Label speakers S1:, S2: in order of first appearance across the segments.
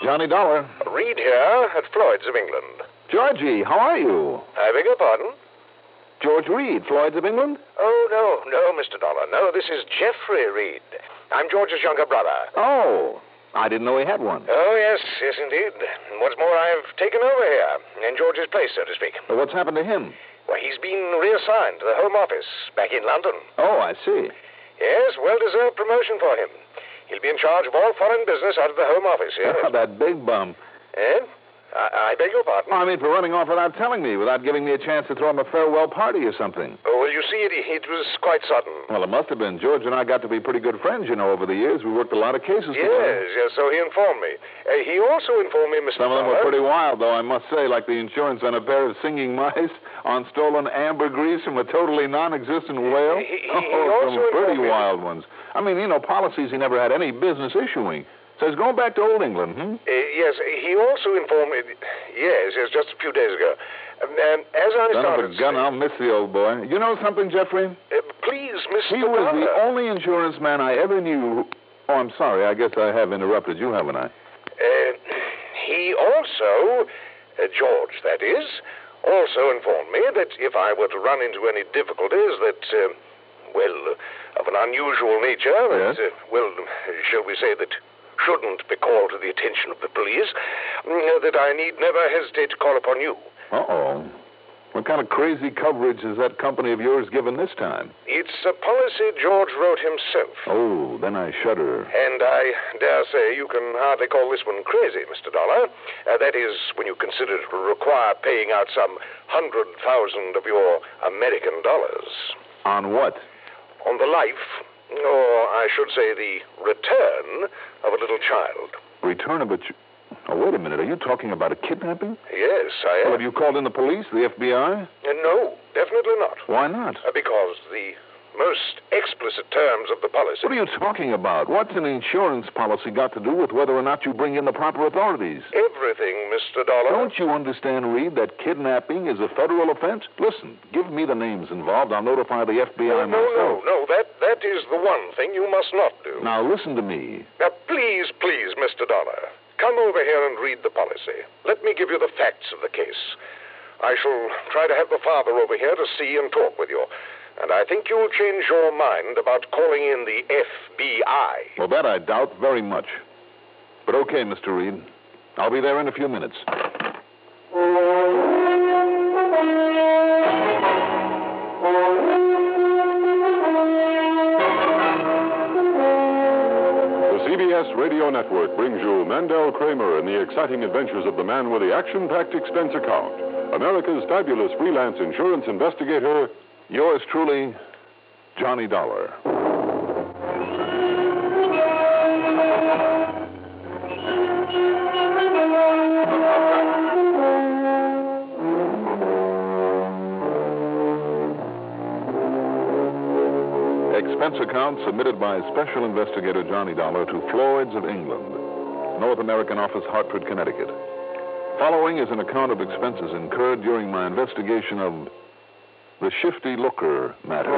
S1: Johnny Dollar.
S2: Reed here at Floyd's of England.
S1: Georgie, how are you?
S2: I beg your pardon?
S1: George Reed, Floyd's of England?
S2: Oh, no, Mr. Dollar. No, this is Geoffrey Reed. I'm George's younger brother.
S1: Oh, I didn't know he had one.
S2: Oh, yes, indeed. What's more, I've taken over here, in George's place, so to speak.
S1: Well, what's happened to him?
S2: Well, he's been reassigned to the Home Office back in London.
S1: Oh, I see.
S2: Yes, well-deserved promotion for him. He'll be in charge of all foreign business out of the Home Office, yes.
S1: That big bum.
S2: Eh? I beg your pardon?
S1: I mean, for running off without telling me, without giving me a chance to throw him a farewell party or something.
S2: Oh, well, you see, it was quite sudden.
S1: Well, it must have been. George and I got to be pretty good friends, over the years. We worked a lot of cases together.
S2: Yes, so he informed me. He also informed me, Mr.
S1: Some of them were pretty wild, though, I must say, like the insurance on a pair of singing mice, on stolen ambergris from a totally non-existent whale.
S2: He also
S1: some pretty
S2: informed me.
S1: wild ones. I mean, policies he never had any business issuing. So he's going back to Old England,
S2: yes, he also informed me. Yes, just a few days ago. As I
S1: Son
S2: started...
S1: of a gun, I'll miss the old boy. You know something, Geoffrey?
S2: Please, Mr.
S1: He was
S2: Dollar.
S1: the only insurance man I ever knew. Oh, I'm sorry. I guess I have interrupted you, haven't I?
S2: He also, George, that is, also informed me that if I were to run into any difficulties that, of an unusual nature,
S1: yes?
S2: shall we say that shouldn't be called to the attention of the police, that I need never hesitate to call upon you.
S1: Uh-oh. What kind of crazy coverage has that company of yours given this time?
S2: It's a policy George wrote himself.
S1: Oh, then I shudder.
S2: And I dare say you can hardly call this one crazy, Mr. Dollar. That is, when you consider it will require paying out some 100,000 of your American dollars.
S1: On what?
S2: On the life, or I should say the return of a little child.
S1: Return of a Oh, wait a minute. Are you talking about a kidnapping?
S2: Yes, I am.
S1: Well, have you called in the police, the FBI?
S2: No, definitely not.
S1: Why not?
S2: Because the most explicit terms of the policy...
S1: What are you talking about? What's an insurance policy got to do with whether or not you bring in the proper authorities?
S2: Everything, Mr. Dollar.
S1: Don't you understand, Reed, that kidnapping is a federal offense? Listen, give me the names involved. I'll notify the FBI myself.
S2: No. That is the one thing you must not do.
S1: Now, listen to me.
S2: Now, please, Mr. Dollar, come over here and read the policy. Let me give you the facts of the case. I shall try to have the father over here to see and talk with you. And I think you'll change your mind about calling in the FBI.
S1: Well, that I doubt very much. But okay, Mr. Reed. I'll be there in a few minutes.
S3: The CBS Radio Network brings you Mandel Kramer and the exciting adventures of the man with the action-packed expense account. America's fabulous freelance insurance investigator...
S1: Yours truly, Johnny Dollar. Expense account submitted by Special Investigator Johnny Dollar to Floyd's of England, North American Office, Hartford, Connecticut. Following is an account of expenses incurred during my investigation of the Shifty Looker matter.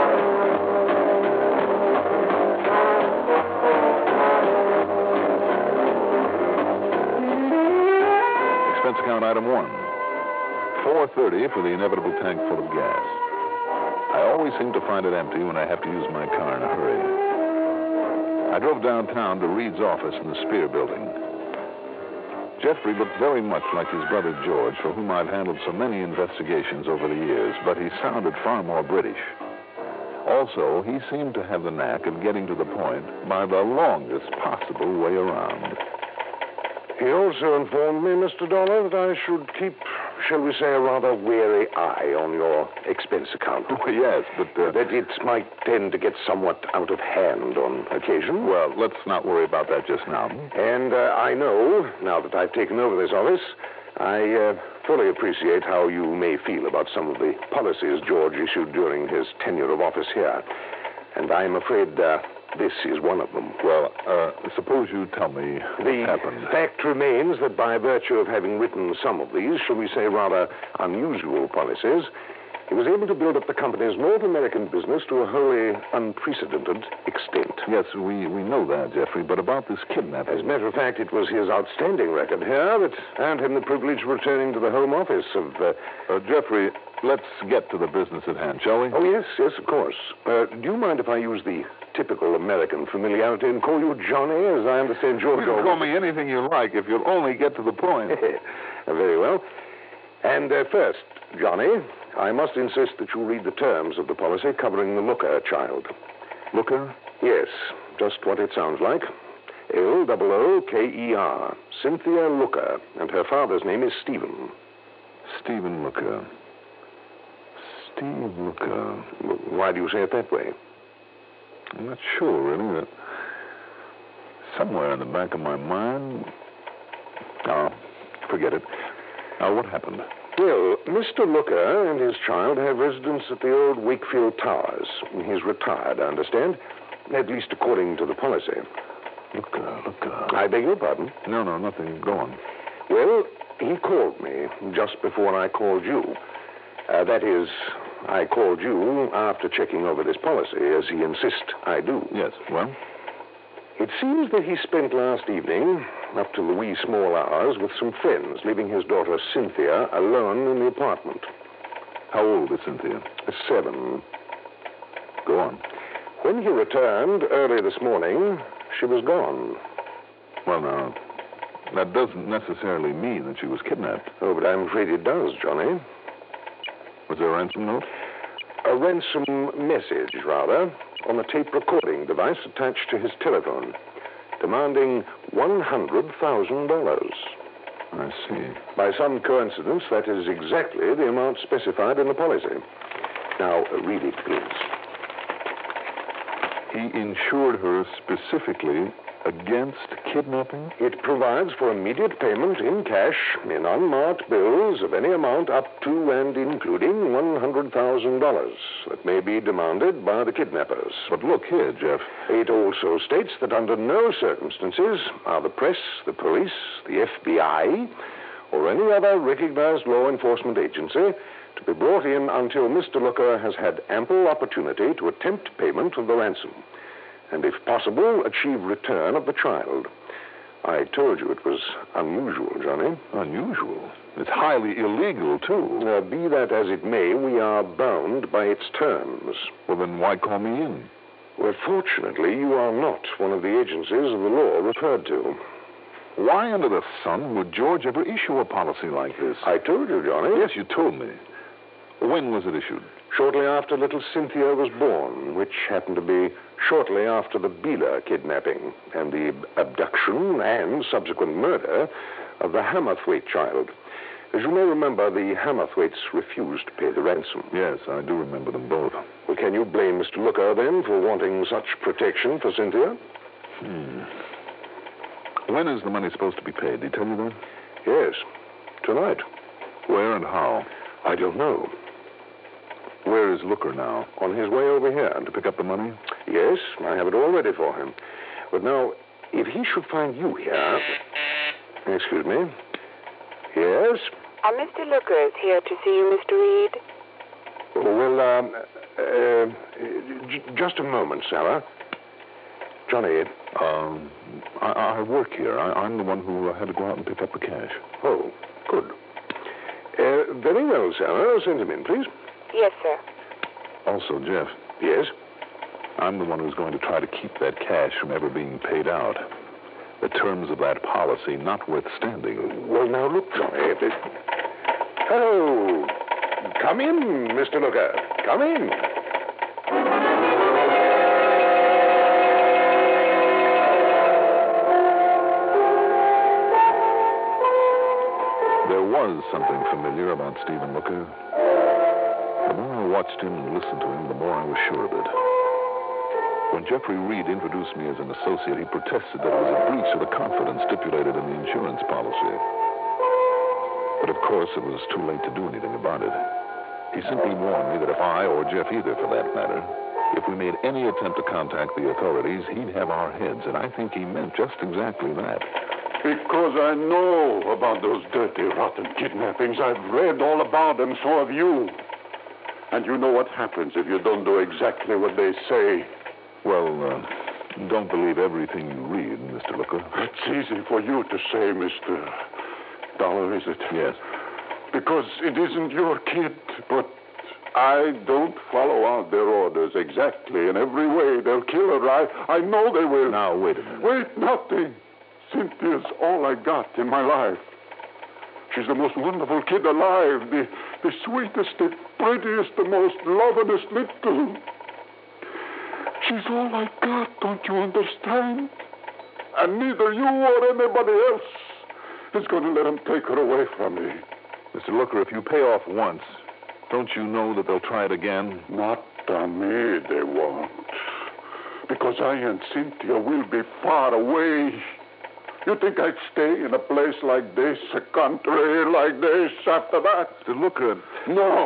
S1: Expense account item 1. $4.30 for the inevitable tank full of gas. I always seem to find it empty when I have to use my car in a hurry. I drove downtown to Reed's office in the Spear Building. Geoffrey looked very much like his brother George, for whom I've handled so many investigations over the years, but he sounded far more British. Also, he seemed to have the knack of getting to the point by the longest possible way around.
S2: He also informed me, Mr. Dollar, that I should keep, shall we say, a rather wary eye on your expense account.
S1: Oh, yes, but...
S2: that it might tend to get somewhat out of hand on occasion.
S1: Well, let's not worry about that just now.
S2: And I know, now that I've taken over this office, I fully appreciate how you may feel about some of the policies George issued during his tenure of office here. And I'm afraid this is one of them.
S1: Well, suppose you tell me what happened.
S2: The fact remains that by virtue of having written some of these, shall we say, rather unusual policies, He was able to build up the company's North American business to a wholly unprecedented extent.
S1: Yes, we know that, Jeffrey, but about this kidnapping...
S2: As a matter of fact, it was his outstanding record here that earned him the privilege of returning to the home office of...
S1: Jeffrey, let's get to the business at hand, shall we?
S2: Oh, yes, of course. Do you mind if I use the typical American familiarity and call you Johnny, as I understand you're
S1: You can call me anything you like if you'll only get to the point.
S2: Very well. And first, Johnny, I must insist that you read the terms of the policy covering the Looker child.
S1: Looker?
S2: Yes, just what it sounds like. Looker. Cynthia Looker, and her father's name is Stephen.
S1: Stephen Looker. Steve Looker.
S2: Why do you say it that way?
S1: I'm not sure, really. That somewhere in the back of my mind... Oh, forget it. Now, what happened?
S2: Well, Mr. Looker and his child have residence at the old Wakefield Towers. He's retired, I understand. At least according to the policy.
S1: Looker.
S2: I beg your pardon?
S1: No, nothing. Go on.
S2: Well, he called me just before I called you. That is, I called you after checking over this policy, as he insists I do.
S1: Yes, well?
S2: It seems that he spent last evening, up to the wee small hours, with some friends, leaving his daughter Cynthia alone in the apartment.
S1: How old is Cynthia?
S2: 7.
S1: Go on.
S2: When he returned early this morning, she was gone.
S1: Well, now, that doesn't necessarily mean that she was kidnapped.
S2: Oh, but I'm afraid it does, Johnny.
S1: Was there a ransom note?
S2: A ransom message, rather, on a tape recording device attached to his telephone, demanding $100,000.
S1: I see.
S2: By some coincidence, that is exactly the amount specified in the policy. Now, read it, please.
S1: He insured her specifically against kidnapping?
S2: It provides for immediate payment in cash, in unmarked bills of any amount up to and including $100,000 that may be demanded by the kidnappers.
S1: But look here, Jeff.
S2: It also states that under no circumstances are the press, the police, the FBI, or any other recognized law enforcement agency to be brought in until Mr. Looker has had ample opportunity to attempt payment of the ransom, and if possible, achieve return of the child. I told you it was unusual, Johnny.
S1: Unusual? It's highly illegal, too.
S2: Be that as it may, we are bound by its terms.
S1: Well, then why call me in?
S2: Well, fortunately, you are not one of the agencies of the law referred to.
S1: Why under the sun would George ever issue a policy like this?
S2: I told you, Johnny.
S1: Yes, you told me. When was it issued?
S2: Shortly after little Cynthia was born, which happened to be shortly after the Beeler kidnapping and the abduction and subsequent murder of the Hammerthwaite child. As you may remember, the Hammerthwaites refused to pay the ransom.
S1: Yes, I do remember them both.
S2: Well, can you blame Mr. Looker, then, for wanting such protection for Cynthia?
S1: When is the money supposed to be paid? Did he tell you that?
S2: Yes, tonight.
S1: Where and how?
S2: I don't know.
S1: Where is Looker now?
S2: On his way over here.
S1: To pick up the money?
S2: Yes, I have it all ready for him. But now, if he should find you here... Excuse me. Yes?
S4: Mr. Looker is here to see you, Mr. Reed.
S2: Well, just a moment, Sarah. Johnny.
S1: I work here. I'm the one who had to go out and pick up the cash.
S2: Oh, good. Very well, Sarah. Send him in, please.
S4: Yes, sir.
S1: Also, Jeff.
S2: Yes?
S1: I'm the one who's going to try to keep that cash from ever being paid out. The terms of that policy notwithstanding.
S2: Well, now, look, Johnny. Oh, come in, Mr. Looker. Come in.
S1: There was something familiar about Stephen Looker. The more I watched him and listened to him, the more I was sure of it. When Jeffrey Reed introduced me as an associate, he protested that it was a breach of the confidence stipulated in the insurance policy. But of course, it was too late to do anything about it. He simply warned me that if I, or Jeff either for that matter, if we made any attempt to contact the authorities, he'd have our heads, and I think he meant just exactly that.
S3: Because I know about those dirty, rotten kidnappings. I've read all about them, so have you. And you know what happens if you don't do exactly what they say.
S1: Well, don't believe everything you read, Mr. Looker.
S3: It's easy for you to say, Mr. Dollar, is it?
S1: Yes.
S3: Because it isn't your kid, but I don't follow out their orders exactly in every way. They'll kill her. I know they will.
S1: Now, wait a minute.
S3: Wait, nothing. Cynthia's all I got in my life. She's the most wonderful kid alive, the sweetest, the prettiest, the most lovingest little. She's all I got, don't you understand? And neither you or anybody else is going to let them take her away from me.
S1: Mr. Looker, if you pay off once, don't you know that they'll try it again?
S3: Not on me, they won't. Because I and Cynthia will be far away. You think I'd stay in a place like this, a country like this, after that?
S1: Mr. Looker...
S3: No.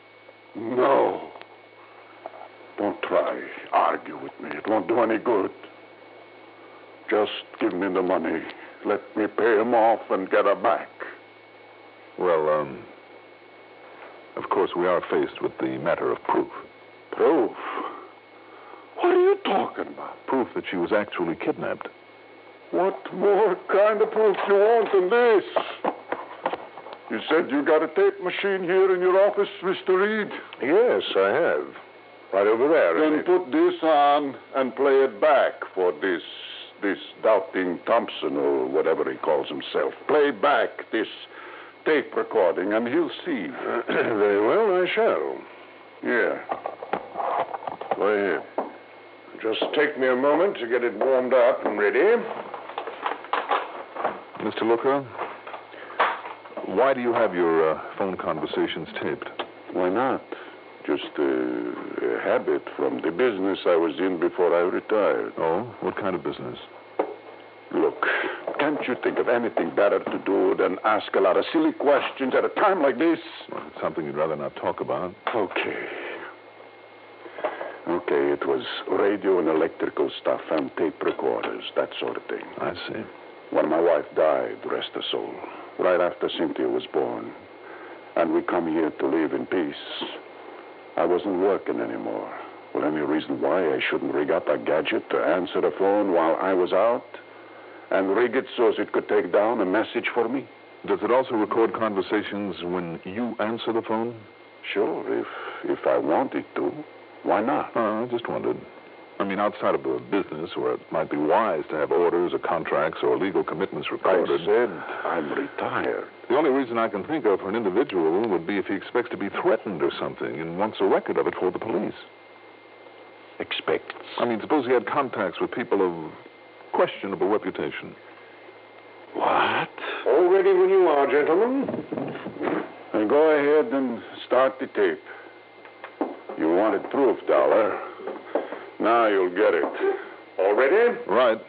S3: Don't try. Argue with me. It won't do any good. Just give me the money. Let me pay him off and get her back.
S1: Well, of course, we are faced with the matter of proof.
S3: Proof? What are you talking about?
S1: Proof that she was actually kidnapped.
S3: What more kind of proof you want than this? You said you got a tape machine here in your office, Mr. Reed?
S2: Yes, I have. Right over there.
S3: Then put this on and play it back for this Doubting Thompson or whatever he calls himself. Play back this tape recording and he'll see.
S2: Very well, I shall.
S3: Yeah. Go ahead.
S2: Just take me a moment to get it warmed up and ready.
S1: Mr. Looker, why do you have your phone conversations taped?
S3: Why not? Just a habit from the business I was in before I retired.
S1: Oh? What kind of business?
S3: Look, can't you think of anything better to do than ask a lot of silly questions at a time like this?
S1: Well, it's something you'd rather not talk about.
S3: Okay, it was radio and electrical stuff and tape recorders, that sort of thing.
S1: I see.
S3: When my wife died, rest her soul, right after Cynthia was born, and we come here to live in peace, I wasn't working anymore. Well, any reason why I shouldn't rig up a gadget to answer the phone while I was out and rig it so as it could take down a message for me?
S1: Does it also record conversations when you answer the phone?
S3: Sure, if I wanted to. Why not?
S1: I just wondered. I mean, outside of a business where it might be wise to have orders or contracts or legal commitments recorded.
S3: I said I'm retired.
S1: The only reason I can think of for an individual would be if he expects to be threatened or something and wants a record of it for the police.
S3: Expects?
S1: I mean, suppose he had contacts with people of questionable reputation.
S3: What?
S2: All ready when you are, gentlemen.
S3: Then go ahead and start the tape. You wanted proof, Dollar. Now you'll get it.
S2: All ready?
S1: Right.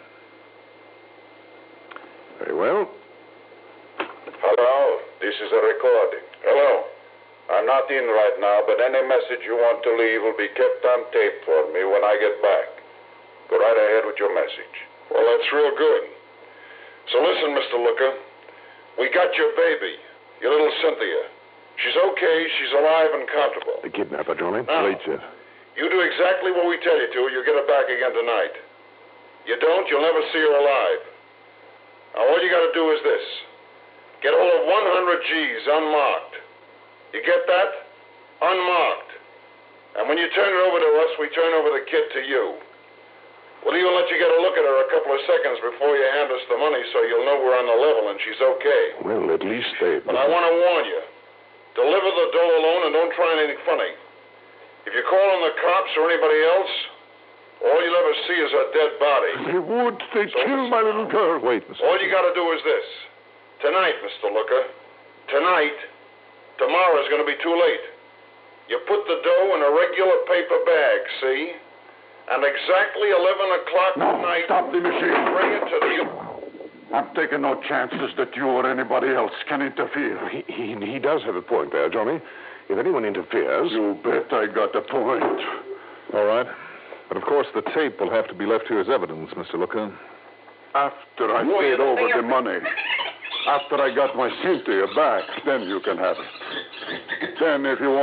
S2: Very well. Hello, this is a recording. Hello. I'm not in right now, but any message you want to leave will be kept on tape for me when I get back. Go right ahead with your message. Well, that's real good. So listen, Mr. Looker. We got your baby, your little Cynthia. She's okay. She's alive and comfortable.
S1: The kidnapper, Johnny.
S2: Now,
S1: Late shift.
S2: You do exactly what we tell you to, you'll get her back again tonight. You don't, you'll never see her alive. Now, all you got to do is this. Get all of 100 G's unmarked. You get that? Unmarked. And when you turn it over to us, we turn over the kid to you. We'll even let you get a look at her a couple of seconds before you hand us the money so you'll know we're on the level and she's okay.
S3: Well, at least they...
S2: But I want to warn you. Deliver the dough alone and don't try anything funny. If you call on the cops or anybody else, all you'll ever see is a dead body.
S3: They would. They'd kill my little girl.
S1: Wait, Mr.
S2: All you got to do is this. Tonight, Mr. Looker. Tonight. Tomorrow's going to be too late. You put the dough in a regular paper bag, see? And exactly 11 o'clock tonight...
S3: Stop the machine.
S2: Bring it to the...
S3: I'm taking no chances that you or anybody else can interfere.
S2: He does have a point there, Johnny. If anyone interferes...
S3: You bet I got a point.
S1: All right. But, of course, the tape will have to be left here as evidence, Mr. Looker.
S3: After I paid over the money. After I got my Cynthia back, then you can have it. Then, if you want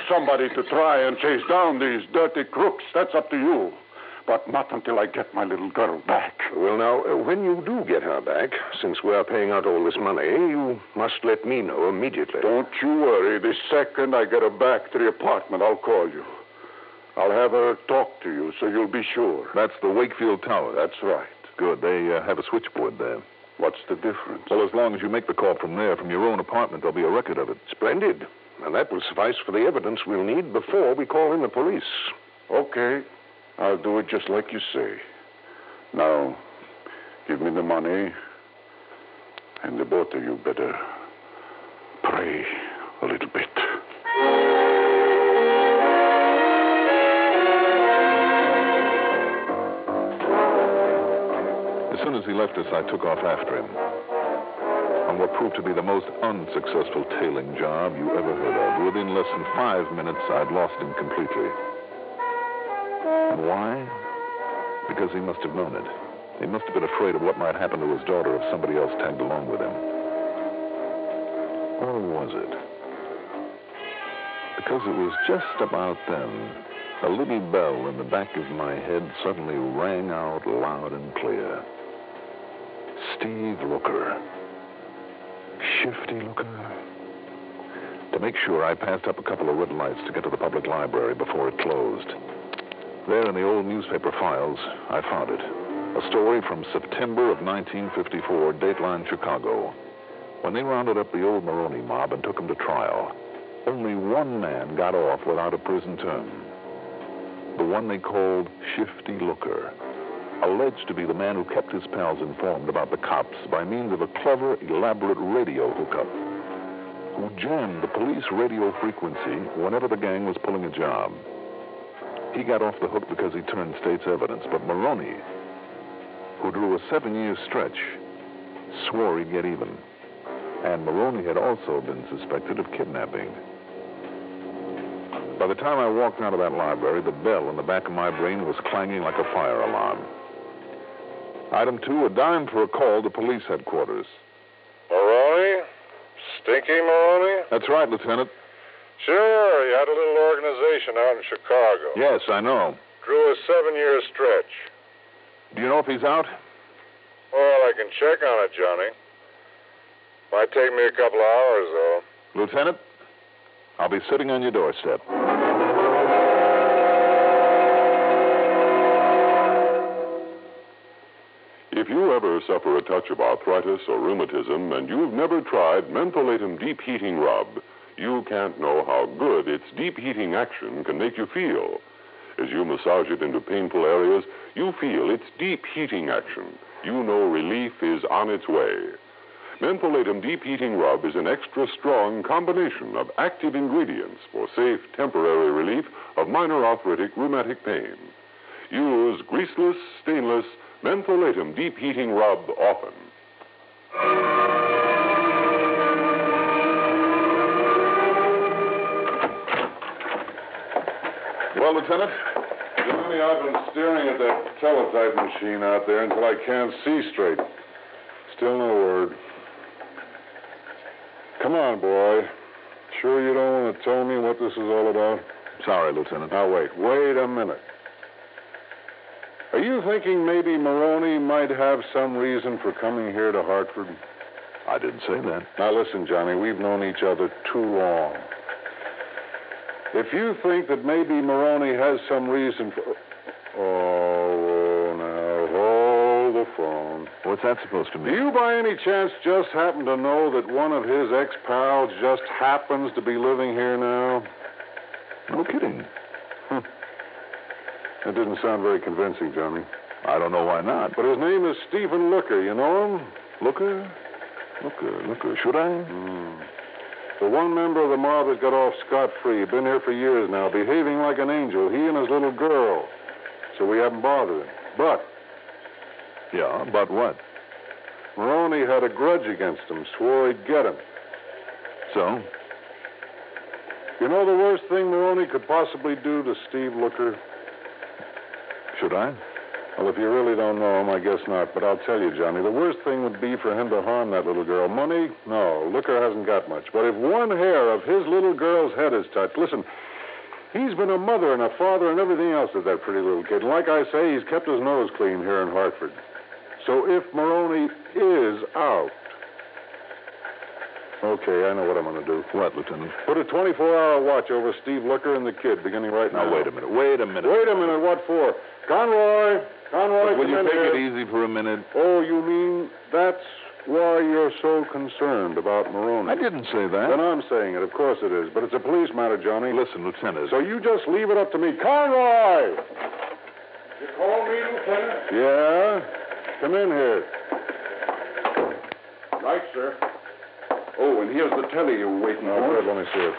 S3: somebody to try and chase down these dirty crooks. That's up to you. But not until I get my little girl back.
S2: Well, now, when you do get her back, since we're paying out all this money, you must let me know immediately.
S3: Don't you worry. The second I get her back to the apartment, I'll call you. I'll have her talk to you so you'll be sure.
S1: That's the Wakefield Tower.
S3: That's right.
S1: Good. They have a switchboard there.
S3: What's the difference?
S1: Well, as long as you make the call from there, from your own apartment, there'll be a record of it.
S2: Splendid. And that will suffice for the evidence we'll need before we call in the police.
S3: Okay. I'll do it just like you say. Now, give me the money, and the both of you better pray a little bit.
S1: As soon as he left us, I took off after him on what proved to be the most unsuccessful tailing job you ever heard of. Within less than 5 minutes, I'd lost him completely. And why? Because he must have known it. He must have been afraid of what might happen to his daughter if somebody else tagged along with him. Or was it? Because it was just about then, a little bell in the back of my head suddenly rang out loud and clear. Steve Looker. Shifty Looker. To make sure, I passed up a couple of red lights to get to the public library before it closed. There in the old newspaper files, I found it. A story from September of 1954, Dateline Chicago. When they rounded up the old Maroney mob and took him to trial, only one man got off without a prison term. The one they called Shifty Looker, alleged to be the man who kept his pals informed about the cops by means of a clever, elaborate radio hookup, who jammed the police radio frequency whenever the gang was pulling a job. He got off the hook because he turned state's evidence, but Maroney, who drew a 7-year stretch, swore he'd get even. And Maroney had also been suspected of kidnapping. By the time I walked out of that library, the bell in the back of my brain was clanging like a fire alarm. Item 2, a dime for a call to police headquarters.
S2: Maroney? Stinky Maroney?
S1: That's right, Lieutenant.
S2: Sure, you had a little organization out in Chicago.
S1: Yes, I know.
S2: Drew a 7-year stretch.
S1: Do you know if he's out?
S2: Well, I can check on it, Johnny. Might take me a couple of hours, though.
S1: Lieutenant, I'll be sitting on your doorstep.
S3: If you ever suffer a touch of arthritis or rheumatism and you've never tried Mentholatum Deep Heating Rub, you can't know how good its deep heating action can make you feel. As you massage it into painful areas, you feel its deep heating action. You know relief is on its way. Mentholatum Deep Heating Rub is an extra strong combination of active ingredients for safe, temporary relief of minor arthritic rheumatic pain. Use greaseless, stainless Mentholatum Deep Heating Rub often.
S1: Well, Lieutenant?
S3: Johnny, I've been staring at that teletype machine out there until I can't see straight. Still no word. Come on, boy. Sure you don't want to tell me what this is all about?
S1: Sorry, Lieutenant.
S3: Now, wait a minute. Are you thinking maybe Maroney might have some reason for coming here to Hartford?
S1: I didn't say that.
S3: Now, listen, Johnny, we've known each other too long. If you think that maybe Maroney has some reason for... Oh, now, hold the phone.
S1: What's that supposed to mean?
S3: Do you by any chance just happen to know that one of his ex-pals just happens to be living here now?
S1: No kidding.
S3: That didn't sound very convincing, Johnny.
S1: I don't know why not.
S3: But his name is Stephen Looker. You know him?
S1: Looker? Should I?
S3: The one member of the mob that got off scot-free. Been here for years now, behaving like an angel. He and his little girl. So we haven't bothered him. But...
S1: Yeah, but what?
S3: Maroney had a grudge against him. Swore he'd get him.
S1: So?
S3: You know the worst thing Maroney could possibly do to Steve Looker?
S1: Should I?
S3: Well, if you really don't know him, I guess not. But I'll tell you, Johnny, the worst thing would be for him to harm that little girl. Money? No, Looker hasn't got much. But if one hair of his little girl's head is touched, listen, He's been a mother and a father and everything else to that pretty little kid. And like I say, he's kept his nose clean here in Hartford. So if Maroney is out... Okay, I know what I'm going to do.
S1: What, Lieutenant?
S3: Put a 24-hour watch over Steve Looker and the kid, beginning right now.
S1: Now, wait a minute. Wait a minute.
S3: Wait a minute. What for? Conroy,
S1: But will you take
S3: here.
S1: it easy for a minute?
S3: Oh, you mean that's why you're so concerned about Maroney?
S1: I didn't say that.
S3: Then I'm saying it. Of course it is. But it's a police matter, Johnny.
S1: Listen, Lieutenant.
S3: So you just leave it up to me. Conroy! You call me, Lieutenant? Yeah? Come in here. Right, sir. Oh, and here's the telly you were waiting for. Good, let me see it.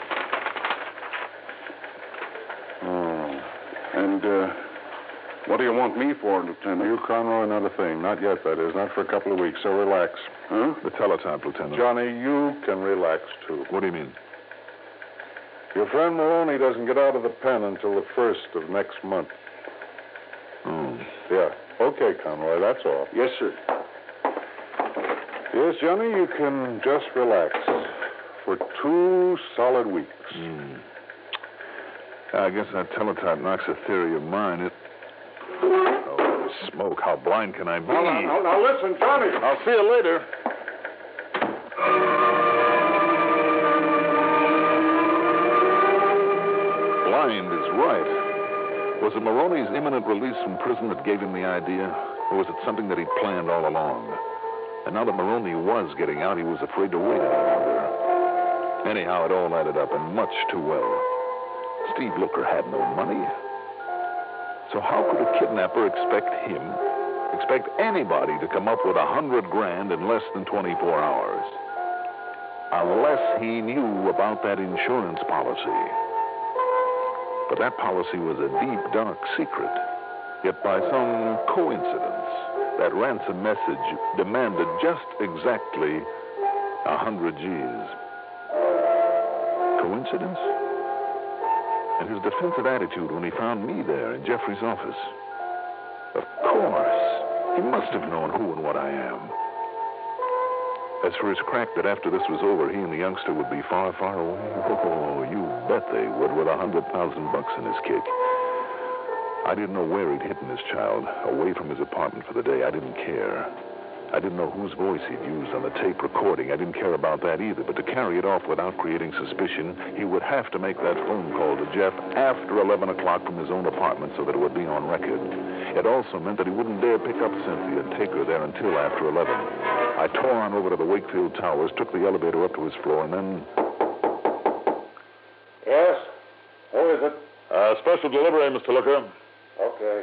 S3: Oh. And, what do you want me for, Lieutenant? You, Conroy, not a thing. Not yet, that is. Not for a couple of weeks, so relax. Huh?
S1: The teletype, Lieutenant.
S3: Johnny, you can relax, too.
S1: What do you mean?
S3: Your friend Maroney doesn't get out of the pen until the 1st of next month.
S1: Oh.
S3: Yeah. Okay, Conroy, that's all. Yes, sir. Yes, Johnny, you can just relax for 2 solid weeks.
S1: I guess that teletype knocks a theory of mine. It... Oh, smoke. How blind can I be?
S3: Now, listen, Johnny.
S1: I'll see you later. Blind is right. Was it Maroney's imminent release from prison that gave him the idea? Or was it something that he'd planned all along? And now that Maroney was getting out, he was afraid to wait any longer. Anyhow, it all added up, and much too well. Steve Looker had no money. So how could a kidnapper expect anybody to come up with $100,000 in less than 24 hours? Unless he knew about that insurance policy. But that policy was a deep, dark secret. Yet by some coincidence, that ransom message demanded just exactly 100 G's. Coincidence? And his defensive attitude when he found me there in Jeffrey's office. Of course. He must have known who and what I am. As for his crack that after this was over, he and the youngster would be far, far away. Oh, you bet they would, with $100,000 in his kick. I didn't know where he'd hidden his child, away from his apartment for the day. I didn't care. I didn't know whose voice he'd used on the tape recording. I didn't care about that either. But to carry it off without creating suspicion, he would have to make that phone call to Jeff after 11 o'clock from his own apartment so that it would be on record. It also meant that he wouldn't dare pick up Cynthia and take her there until after 11. I tore on over to the Wakefield Towers, took the elevator up to his floor, and then...
S3: Yes? Who is it?
S1: Special delivery, Mr. Looker.
S3: Okay.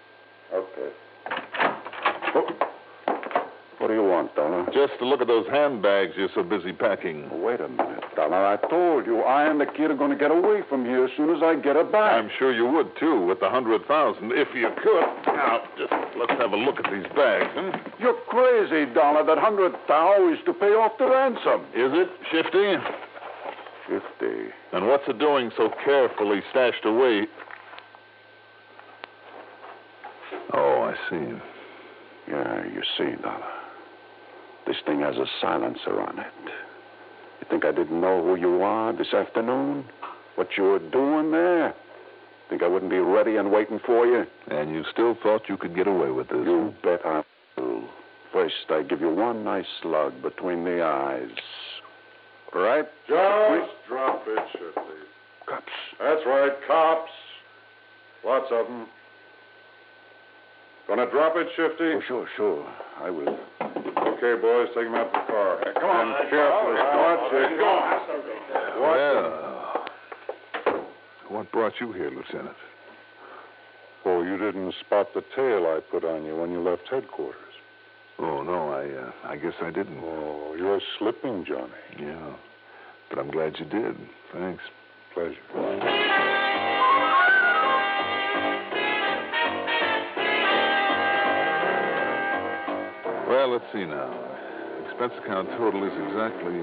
S3: What do you want, Dollar?
S1: Just to look at those handbags you're so busy packing.
S3: Wait a minute, Dollar. I told you I and the kid are going to get away from here as soon as I get her back.
S1: I'm sure you would, too, with the 100,000, if you could. Now, just let's have a look at these bags, huh?
S3: You're crazy, Dollar. That 100,000 is to pay off the ransom.
S1: Is it, Shifty?
S3: 50.
S1: And what's it doing so carefully stashed away? Oh, I see.
S3: Yeah, you see, Dollar. This thing has a silencer on it. You think I didn't know who you are this afternoon? What you were doing there? Think I wouldn't be ready and waiting for you?
S1: And you still thought you could get away with this?
S3: You bet I will. First, I give you one nice slug between the eyes. Right?
S5: Just drop it, Shifty.
S3: Cops.
S5: That's right, cops. Lots of them. Gonna drop it, Shifty?
S3: Oh, sure. I will.
S5: Okay, boys, take him out to the car. Come on. And carefully. Watch it.
S1: Well, what brought you here, Lieutenant?
S3: Oh, you didn't spot the tail I put on you when you left headquarters.
S1: Oh, no, I guess I didn't.
S3: Oh, you're slipping, Johnny.
S1: Yeah, but I'm glad you did. Thanks.
S3: Pleasure.
S1: Well, let's see now. Expense account total is exactly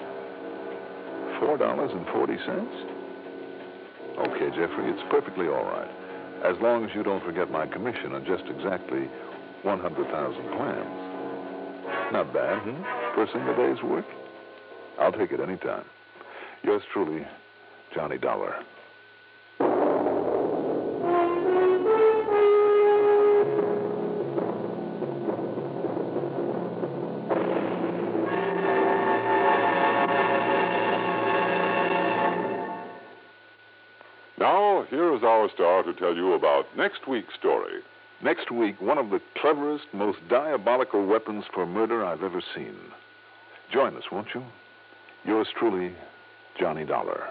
S1: $4.40. Okay, Jeffrey, it's perfectly all right. As long as you don't forget my commission on just exactly 100,000 clams. Not bad, for a single day's work? I'll take it any time. Yours truly, Johnny Dollar.
S3: here is our star to tell you about next week's story.
S1: Next week, one of the cleverest, most diabolical weapons for murder I've ever seen. Join us, won't you? Yours truly, Johnny Dollar.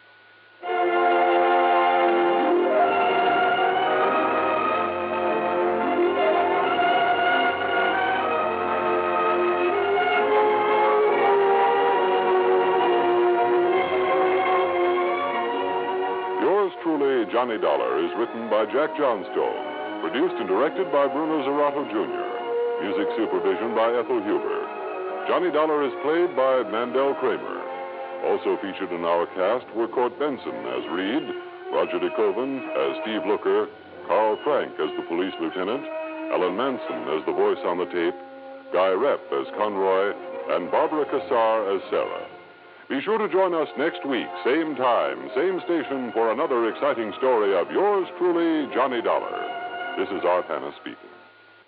S3: Yours truly, Johnny Dollar, is written by Jack Johnstone. Produced and directed by Bruno Zerato, Jr. Music supervision by Ethel Huber. Johnny Dollar is played by Mandel Kramer. Also featured in our cast were Court Benson as Reed, Roger DeKoven as Steve Looker, Carl Frank as the police lieutenant, Ellen Manson as the voice on the tape, Guy Repp as Conroy, and Barbara Cassar as Sarah. Be sure to join us next week, same time, same station, for another exciting story of yours truly, Johnny Dollar. This is Art Hanna speaking.